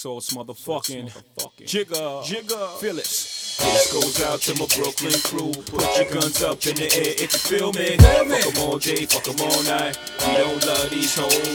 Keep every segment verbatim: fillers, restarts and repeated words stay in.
Sauce motherfucking Jigga, Jigga, Phyllis. This goes out to my Brooklyn crew. Put your guns up in the air if you feel me. Fuck 'em all day, fuck 'em all night. We don't love these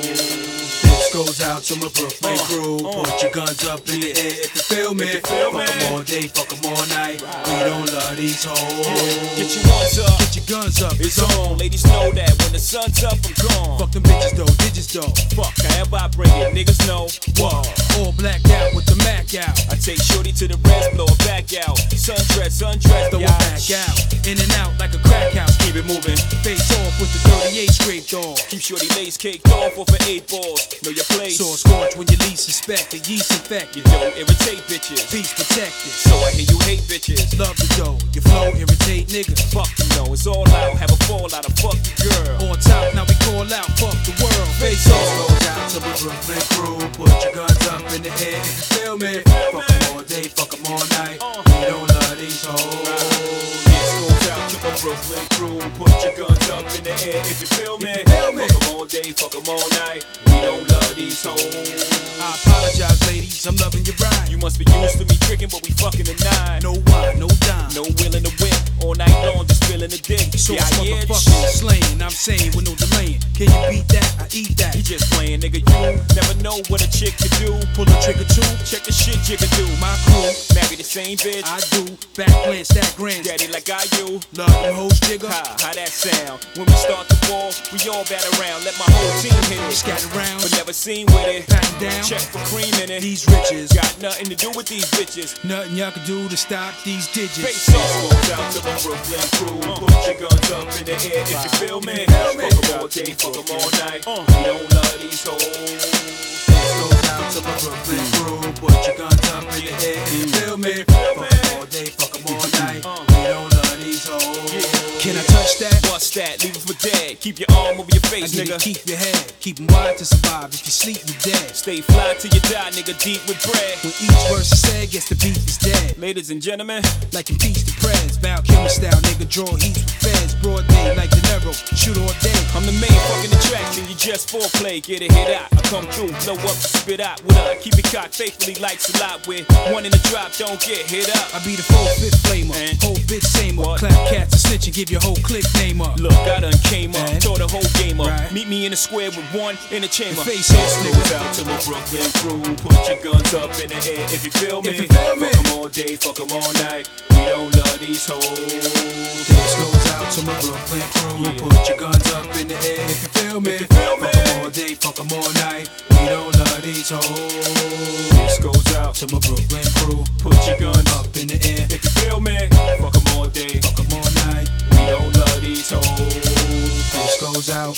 hoes. This goes out to my Brooklyn uh, crew. Uh, Put your guns up in the air if you feel me. Fuck 'em all day, fuck 'em all night. We don't love these hoes. Get your ones up, get your guns up. It's on. Ladies know that when the sun's up, I'm gone. Fuck them bitches though, digits though. Fuck, however I bring it, niggas know. What? All blacked out with the Mac out. I take shorty to the rest, blow her back out. Sundress, sundress, throw it back out. In and out like a crack house. Keep it moving. Face off with the thirty-eight scraped off. Keep shorty lace caked off off of eight balls. Know your place. Sore scorch when you least suspect the yeast infected. You don't irritate bitches. Peace protected. So I hear you hate bitches. Love the dough. Your flow irritate niggas. Fuck you know, it's all out. Have a fall out of fuck the girl. On top, now we call out. Fuck the world. Face off. Goes out to the Brooklyn crew. Put your guns up in the air. Feel me? Fuck 'em all day, fuck 'em all night. We don't love these hoes. This goes out to my Brooklyn crew. Put your guns up in the air if you feel me. Fuck 'em all day, fuck 'em all night. We don't love these hoes. I apologize, ladies. I'm loving your ride. You must be used to me tricking, but we fucking tonight. No wine, no dime. No willing to whip. All night long, just feeling the dick. So yeah, yeah, motherfucking slaying. I'm saying with no delaying. Can you beat that? I eat that. You just playing, nigga. You never know what a chick can do. Pull a trick or two. Check the shit Jigga do. My crew marry the same bitch. I do. Back plan, stack grants. Daddy like I you. Love them hoes, Jigga. How, how that sound? When we start the ball, we all bat around. Let my whole team hit it. Scatter rounds, but never seen with it. Patting down. Check for cream in it. These riches got nothing to do with these bitches. Nothing y'all can do to stop these digits. Face off, out to the Brooklyn crew. Put your guns up in the air if you feel me. Fuck 'em all day, fuck 'em all night. We don't love these hoes. This goes out to my Brooklyn crew. Put your guns up in the air if you feel me. Fuck 'em all day, fuck 'em all night. We don't love these hoes. Can I touch that? Bust that, leave it for dead. Keep your arm over your face, nigga. Keep your head, keep 'em wide to survive. If you sleep, you dead. Stay fly till you die, nigga, deep with bread. When each verse is said, guess the beef is dead. Ladies and gentlemen, like impeach the prez. Val Kilmer style, nigga, draw heats with feds. Broad day, like De Niro, shoot all day. I'm the main fucking attraction, you just foreplay. Get a hit out, I come through, blow up, spit out. What I keep it cocked faithfully like Salat with one in the drop, don't get hit up. I be the full fifth flamer, and whole bitch samer. Clap cats and snitch and give your whole clique name up. Look, I done came up, and tore the whole game up. Right. Meet me in the square with one in the chamber. Face off, nigga. Out to my Brooklyn crew. Put your guns up in the air if you feel me. If you feel me. Fuck 'em all day, fuck 'em all night. We don't love these hoes. This goes out to my Brooklyn crew. Yeah. Put your guns up in the air if you feel me. If you feel me. Fuck 'em all day, fuck 'em all night. We don't love these hoes. This goes out to my Brooklyn crew. Put your guns up in the air if you feel me. Fuck 'em all day, fuck 'em all night. We don't love these hoes. This goes out.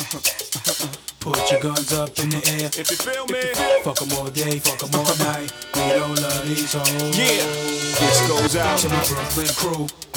Put your guns up in the air if you feel me. Fuck 'em all day, fuck 'em all night. We don't love these hoes. Yeah, this goes out to my Brooklyn crew.